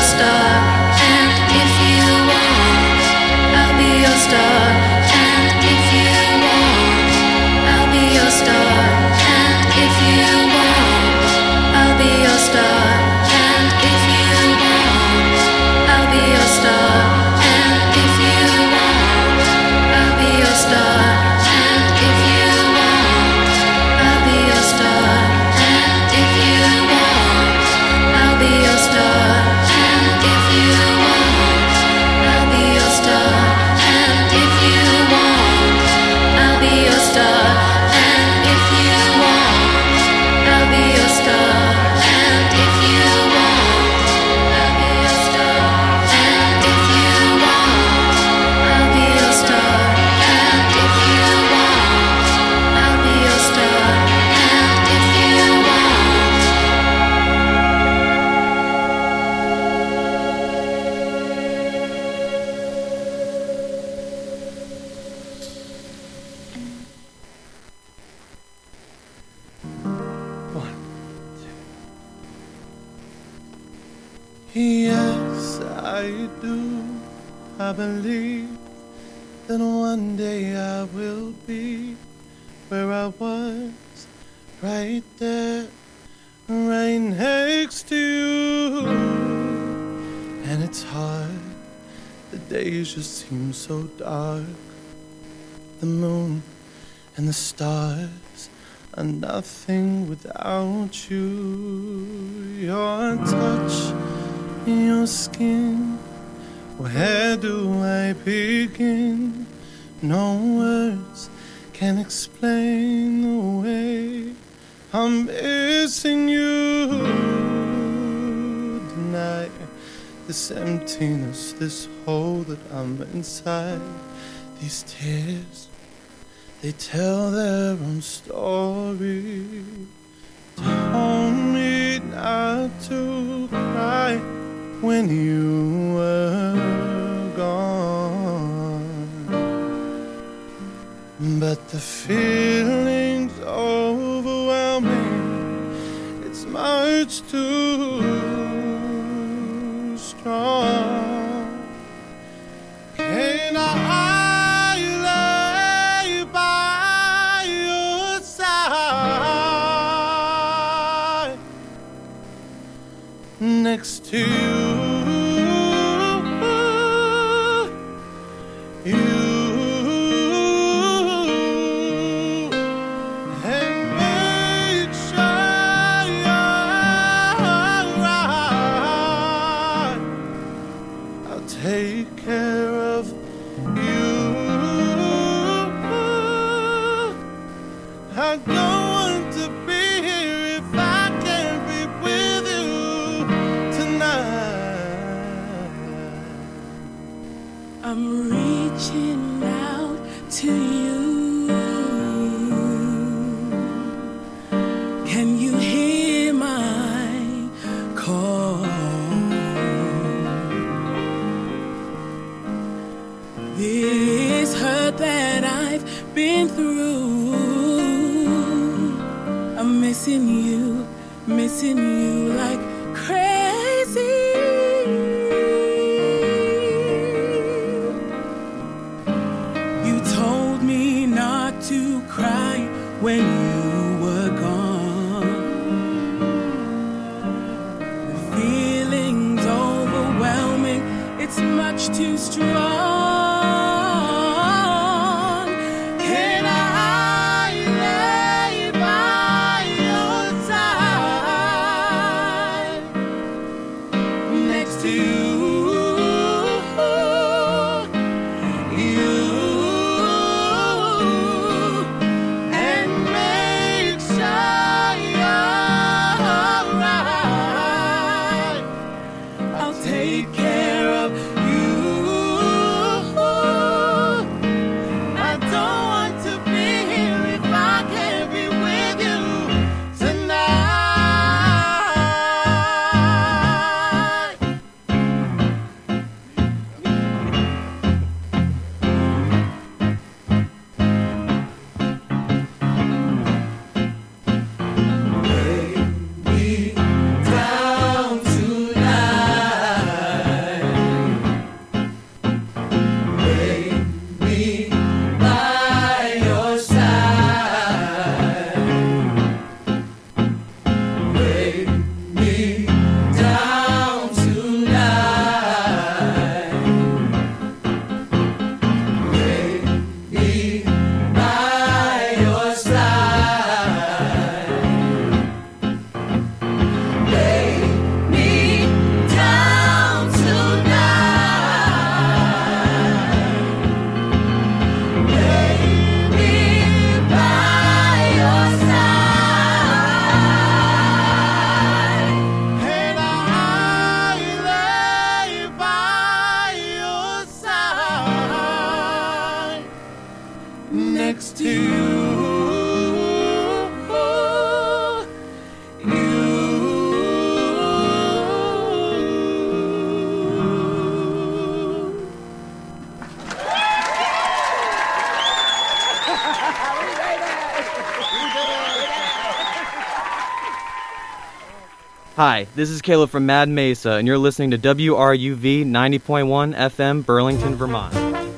Yes, I do. I believe that one day I will be where I was, right there, right next to you. And it's hard, the days just seem so dark. The moon and the stars are nothing without you. Your touch, your skin, where do I begin? No words can explain the way I'm missing you tonight. This emptiness, this hole that I'm inside, these tears, they tell their own story. Told me not to cry when you were gone, but the feeling's overwhelming. It's much too strong. Can I lay by your side next to you? Take care of you. I don't want to be here if I can't be with you tonight. I'm reaching out to you. Can you hear my call? This hurt that I've been through, I'm missing you like crazy. You told me not to cry when you were gone. The feeling's overwhelming, it's much too strong. Take care of you. Hi, this is Caleb from Mad Mesa, and you're listening to WRUV 90.1 FM, Burlington, Vermont.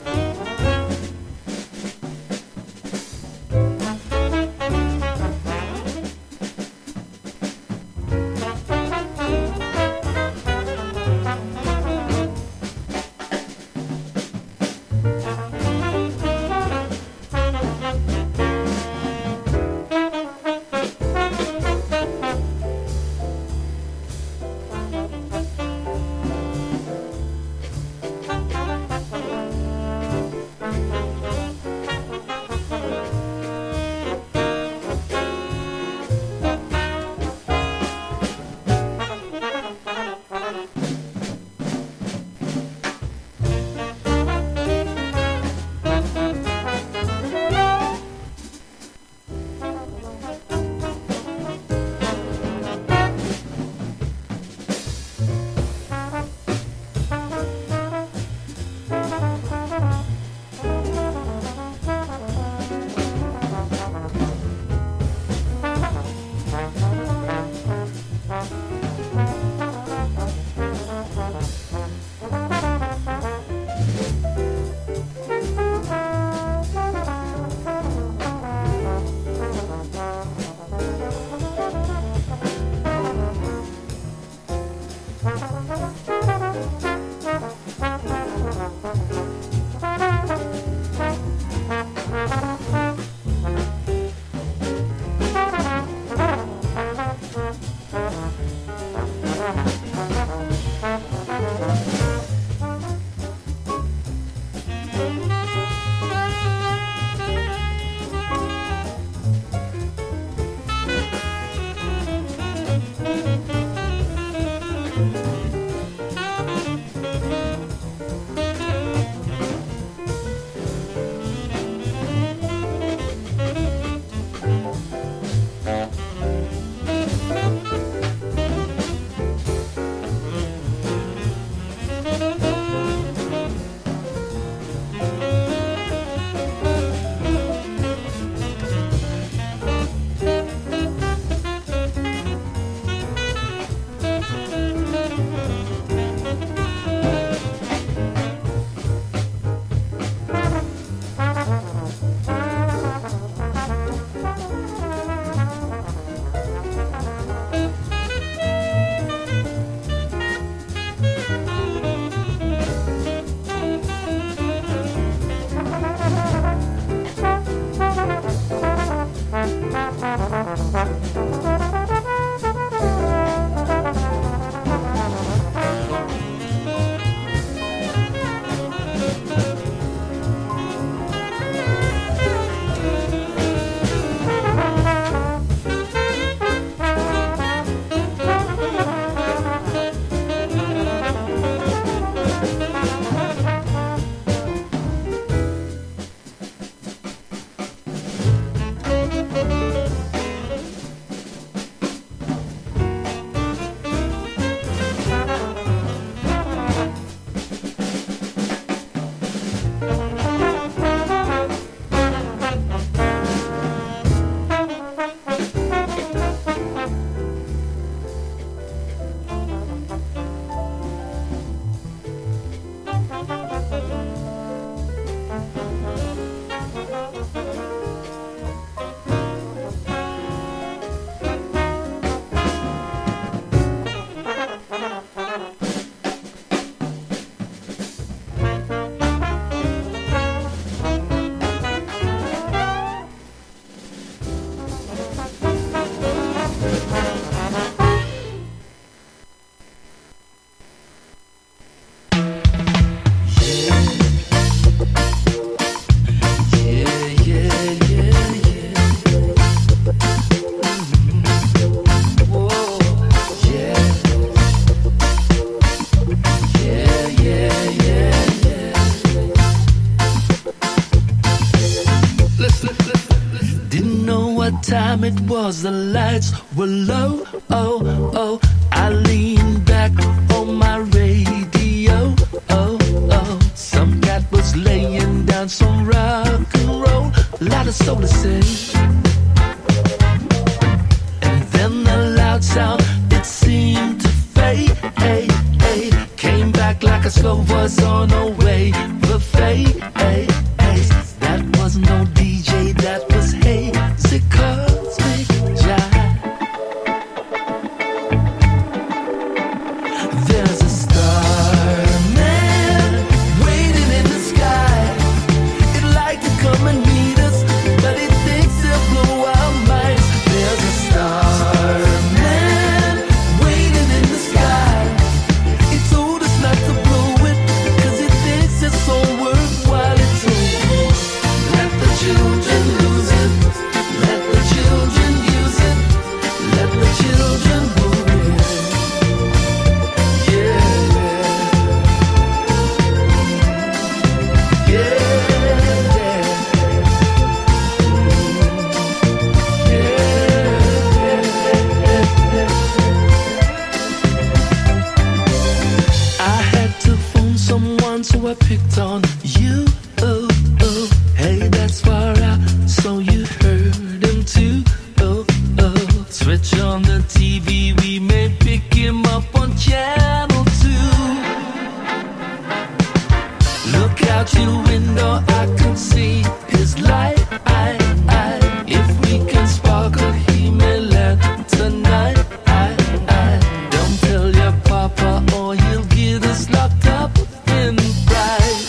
time it was, the lights were low. Oh, oh, I leaned back on my radio. Oh, oh, some cat was laying down some rock and roll. A lot of soul to say. And then the loud sound, it seemed disco was on her way. The face, that was no DJ, that was hazy cosmic jive. There's a starman waiting in the sky. He'd like to come and meet us, but he thinks he'll blow our minds. There's a starman waiting in the sky. He told us not to blow it, 'cause he thinks it's all worthwhile. It's over. Let the children lose it. Let the children use it. Let the children move it. Yeah. I had to phone someone, so I picked on you. Oh, oh. Hey, that's far out, so you heard him too. Oh, oh. Switch on the TV, we may pick him up on channel 2. Look out your window, I can see his light. If we can sparkle, he may land tonight. Don't tell your papa or he'll get us locked up in pride.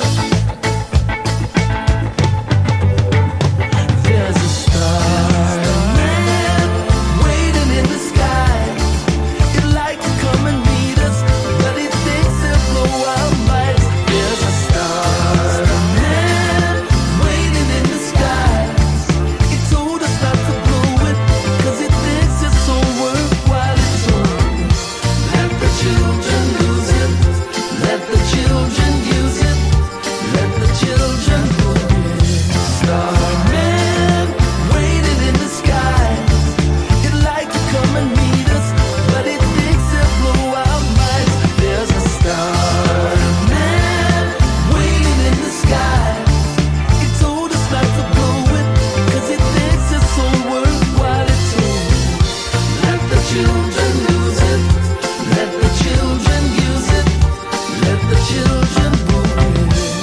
There's a starman waiting in the sky. He'd like to come and meet us, but he thinks he'll blow our minds. There's a starman waiting in the sky. He told us not to blow it, 'cause he thinks it's so worthwhile. It's over. Let the children lose it. Let the children use it. Let the children move it. Starman waiting in the sky. He'd like to come and meet us, but he thinks he'll blow our minds. There's a starman waiting in the sky. He told us not to blow it, 'cause he thinks it's so worthwhile. It's over. Let the children lose it. Let the children use it. Let the children move it.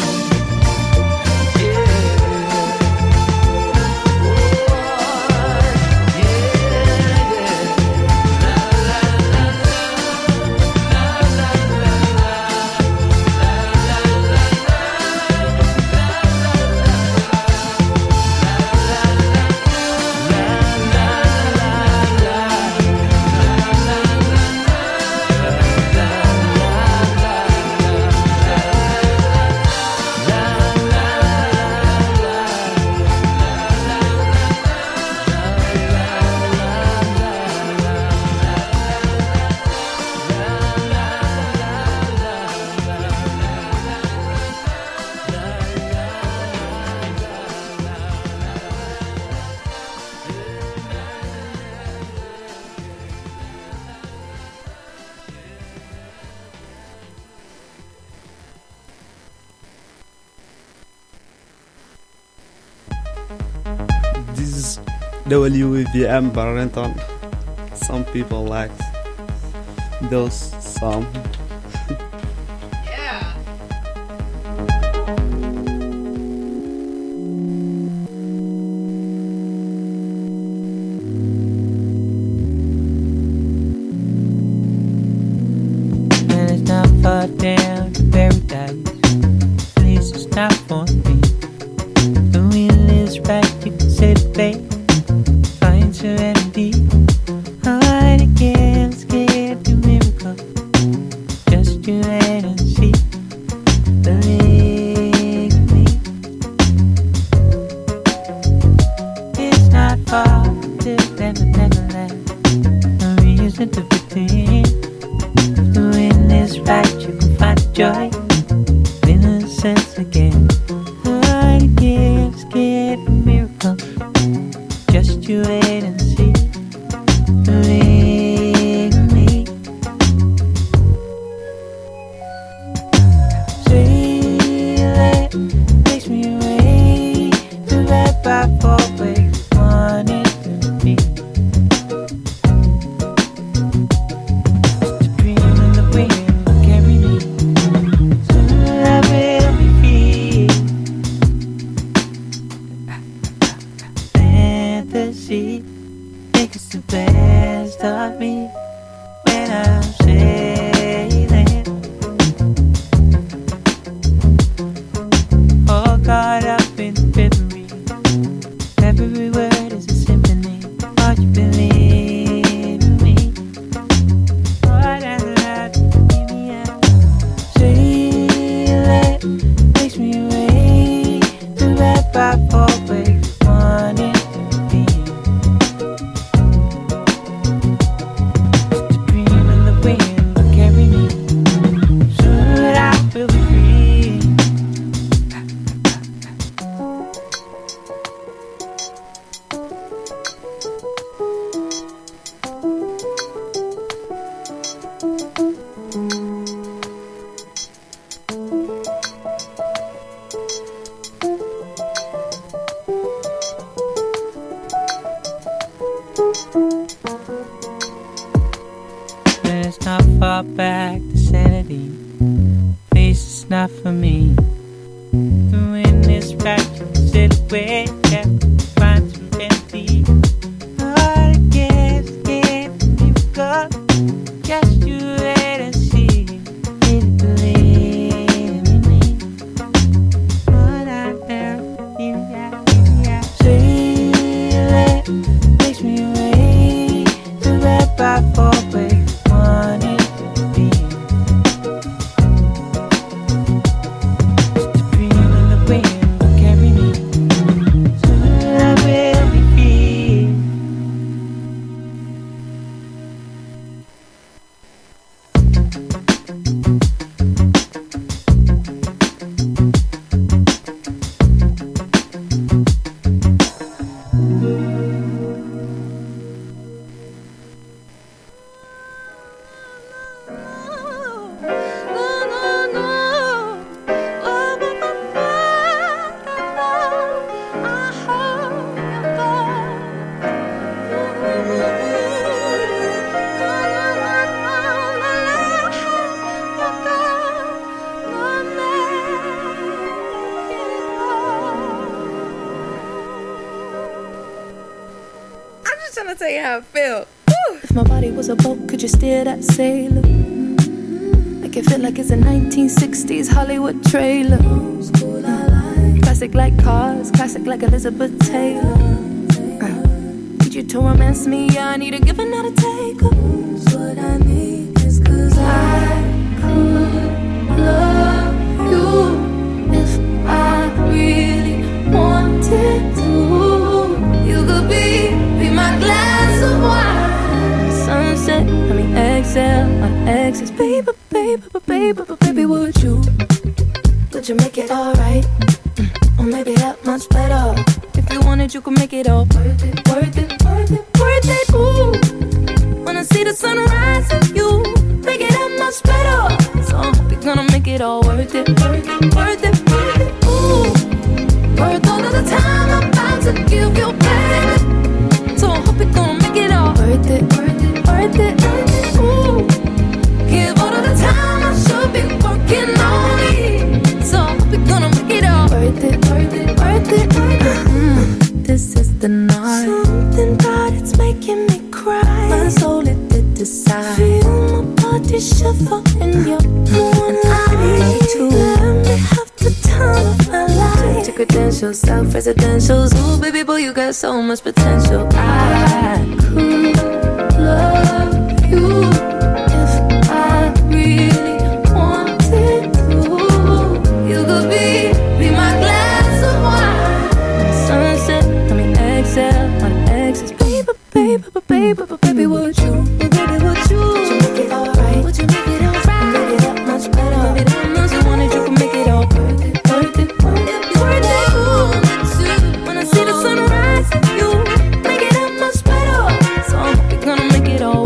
Yeah. This is WVM Barrington. Some people like those some. And it's not far down to paradise. Please just stop for me. The wind is right, you can say the babe. Find serenity. Hard again, scared to miracle. Just you wait and see. Believe me. It's not far to Neverland. No reason to pretend. If the wind is right, you can find joy. Innocence again. Hard again, scared to miracle. Just you wait and see. Believe me. Sailing takes me away to that by four ways. Wanted to be. Just a dream in the wind will carry me. I'm sailing, all caught up in the reverie. Every word is a symphony. Are you believing me? What I love, give me out. Sailing makes me wait to wrap up always wanted to be. The dream and the wind will carry me. Soon I will be free. It's not far back to sanity. Place is not for me. Doing this right, silhouette, yeah, find some empty. All I guess, you go. Just you wait and see. Really believe in me. What I am, yeah. Sailing makes me wait to wrap up always wanted to be. The dream and the wind will carry me. Soon I will be free. I'm just trying to tell you how I feel. If my body was a boat, could you steer that sailor? Make it feel like it's a 1960s Hollywood trailer. Classic like cars, classic like Elizabeth Taylor. Need you to romance me, yeah, I need a give and not a take. What I need is 'cause I could love you if I really wanted to. You could be my glass of wine. Sunset, I mean exhale on exes. Baby, would you make it alright? Or maybe that much better. If you wanted, you could make it all worth it, worth it, worth it, worth it. Ooh, wanna see the sunrise with you, make it that much better. So I hope you're gonna make it all worth it, worth it, worth it, worth it. Ooh, worth all of the time I'm about to give you, baby. So I hope you're gonna make it all worth it, worth it, worth it, worth it. Ooh, give all of the time I should be working on me. So I hope you're gonna make it all worth it, worth it, worth it, worth it. This is the night. Something about it's making me cry. My soul it did decide. Feel my body shiver in your moonlight. I need to let me have the time of my life. Your credentials, self-residentials. Ooh, baby boy, you got so much potential. I could love you if I really wanted to. You could be my glass of wine. Sunset, I mean exhale on exes. Baby, would you? Baby, would you make it alright? Would you make it alright? Make it that much better. Maybe that much you wanted, you could make it all worth it, worth it, worth it, worth it. Ooh, wanna see the sunrise with you, make it that much better. So I hope you're gonna make it all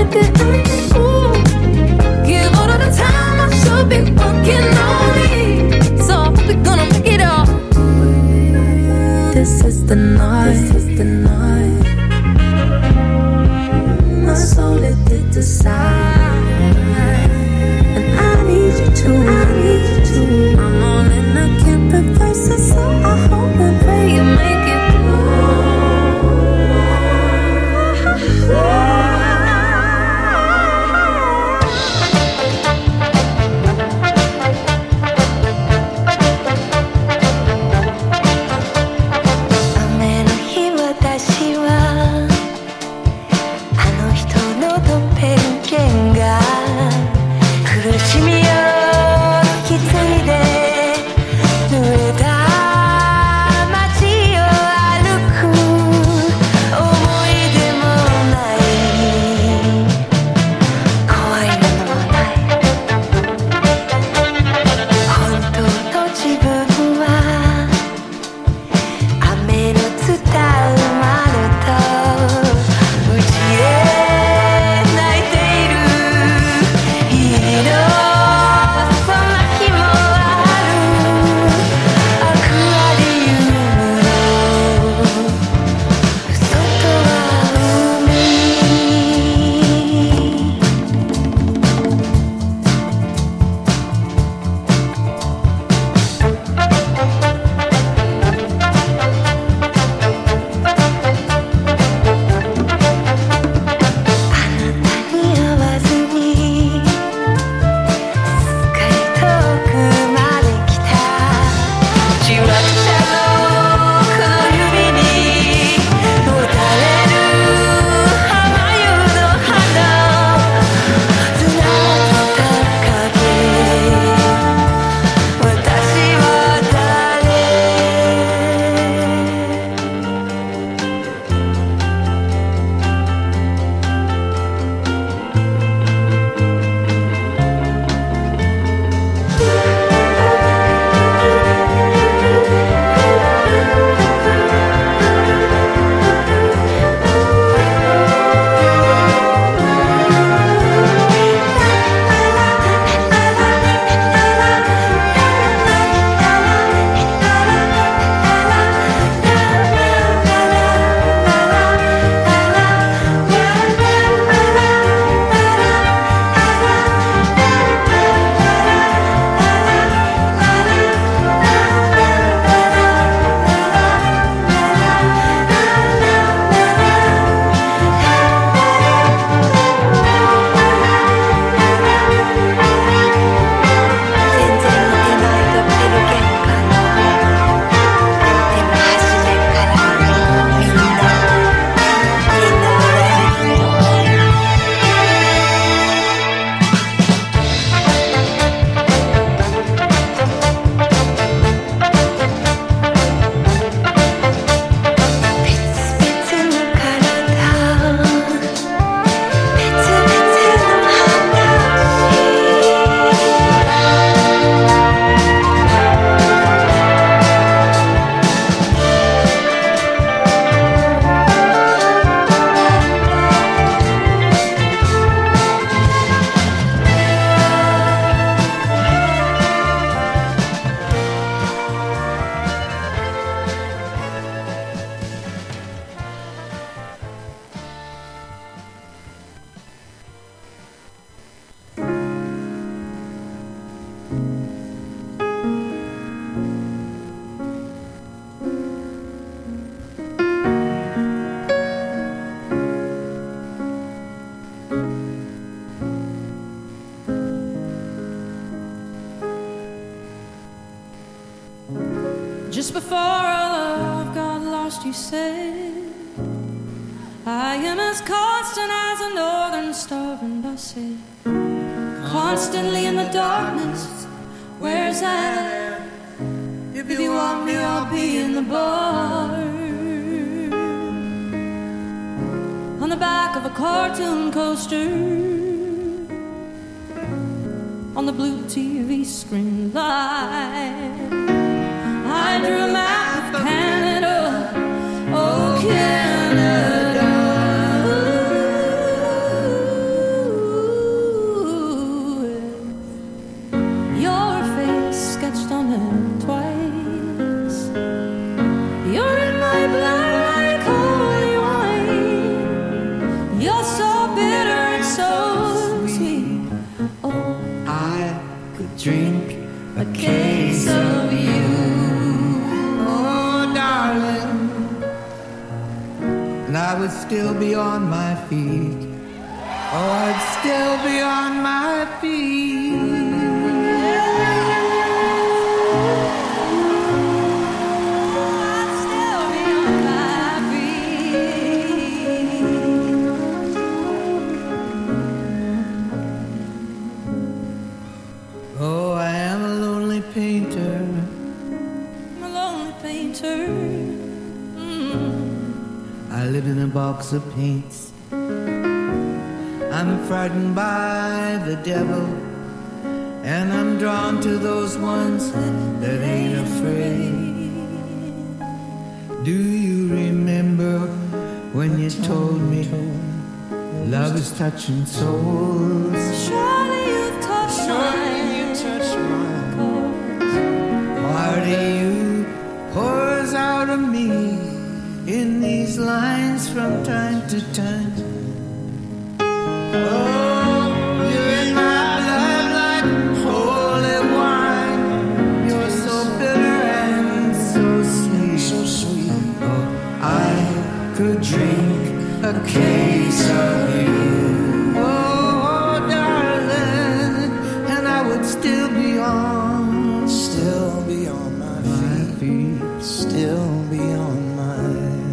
that I ooh, give all of the time I should be working on me. So we're gonna make it all. This is the night. This is the night. My soul it did decide, and I need you to. I need you to. I'm on and I can't reverse it, so I hope and pray you make it. Just before our love got lost, you said, I am as constant as a northern star. And I said, constantly in the darkness, where's that? If you want me, I'll be in the bar. On the back of a cartoon coaster, on the blue TV screen light, I drew a map of Canada, oh Canada. drink a case of you. Oh, darling, and I would still be on my feet. Oh, I'd still be on my feet. Oh, I am a lonely painter. I'm a lonely painter. I live in a box of paints. I'm frightened by the devil, and I'm drawn to those ones that ain't afraid. Do you remember when you told me love is touching souls? Surely you've touched mine. Part of you pours out of me in these lines from time to time. Oh, you're in my blood like holy wine. You're so bitter and so sweet. So sweet. Oh, I could drink a case of you. Oh, darling, and I would still be on my feet. Still be on my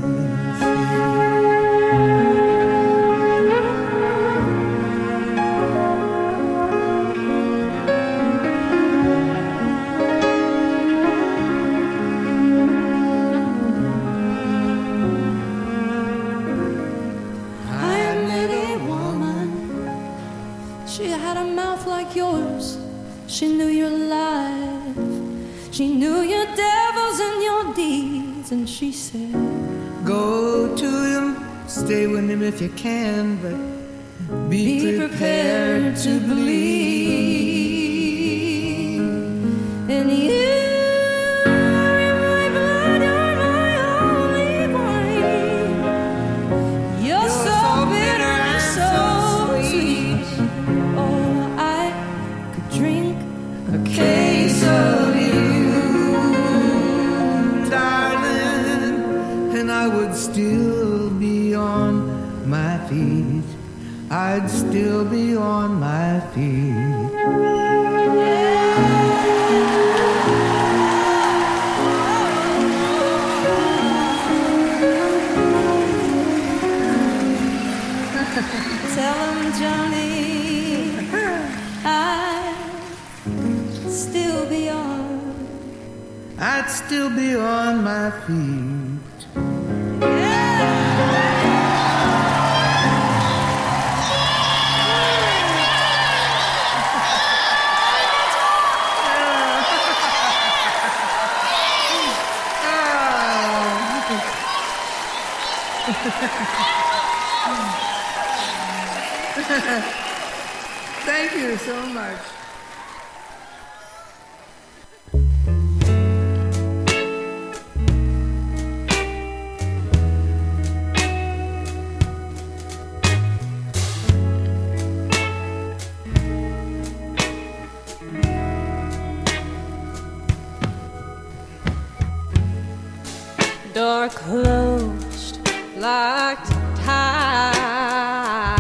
yours. She knew your life. She knew your devils and your deeds. And she said, go to him, stay with him if you can, but be prepared to believe. And you still be on my feet. I'd still be on my feet. tell him, Johnny, I'd still be on my feet. Thank you so much. Door closed like tide.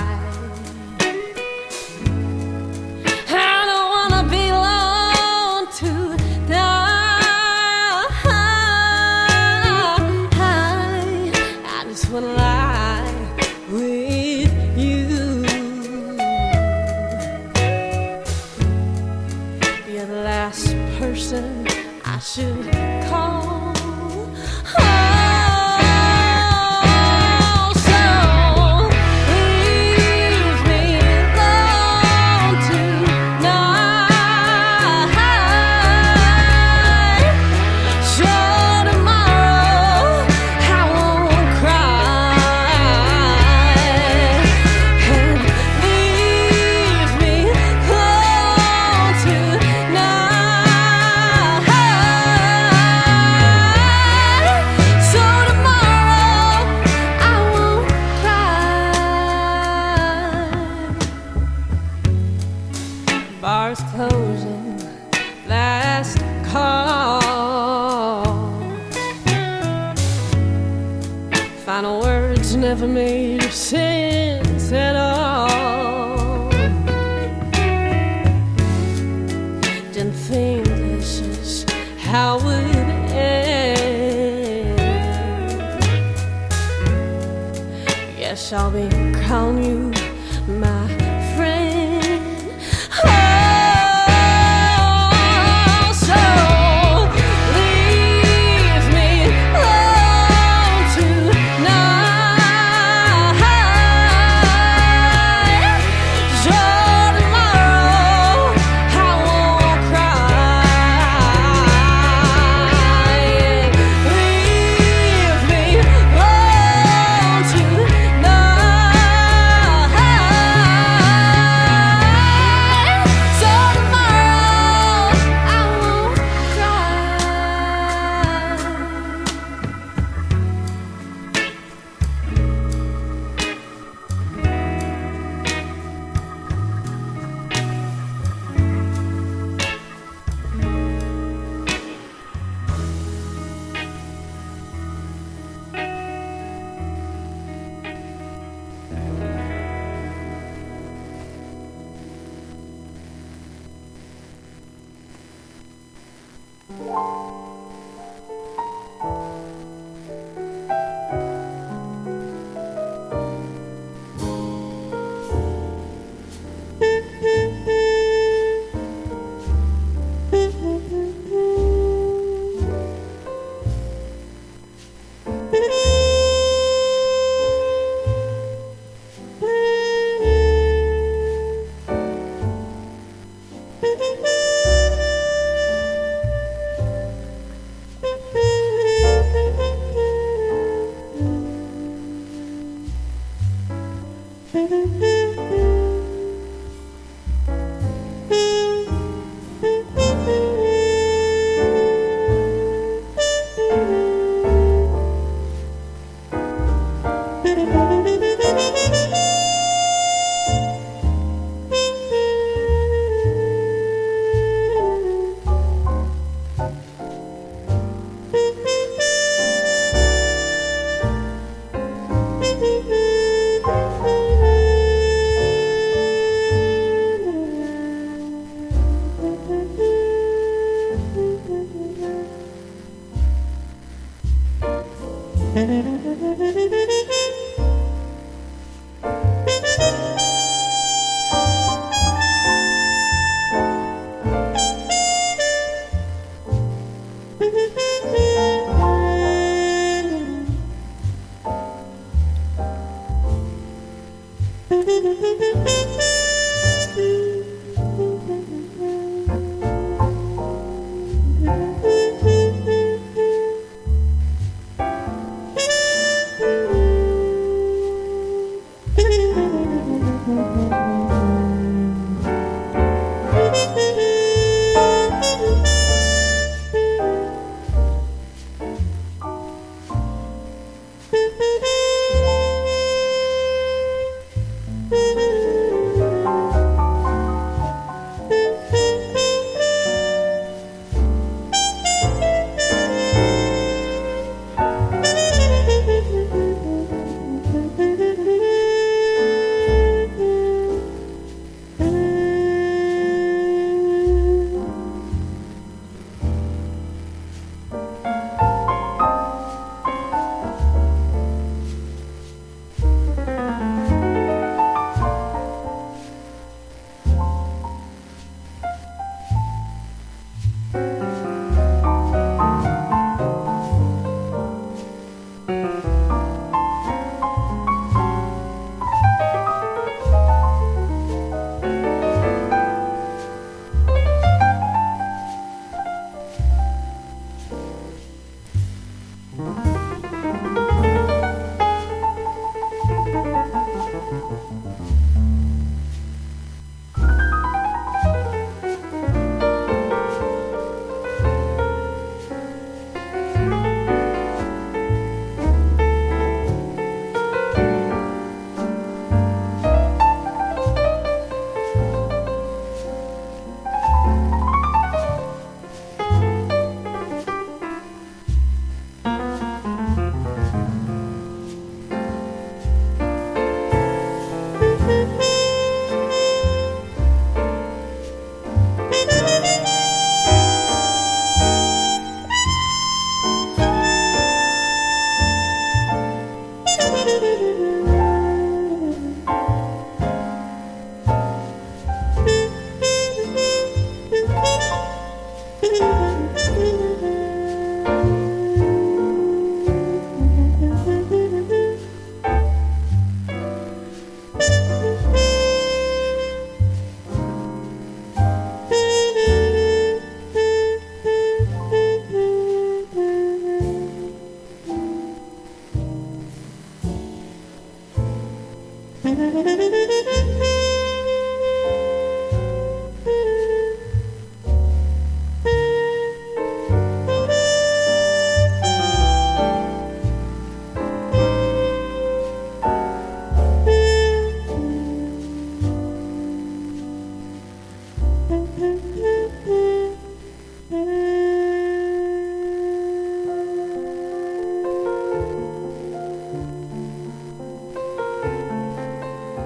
I don't wanna belong to die. I just wanna lie with you. You're the last person I should call. Oh, shall be crown you my friend. Oh, so leave me alone tonight. So tomorrow I won't cry. Leave me alone tonight. So tomorrow I won't Thank you.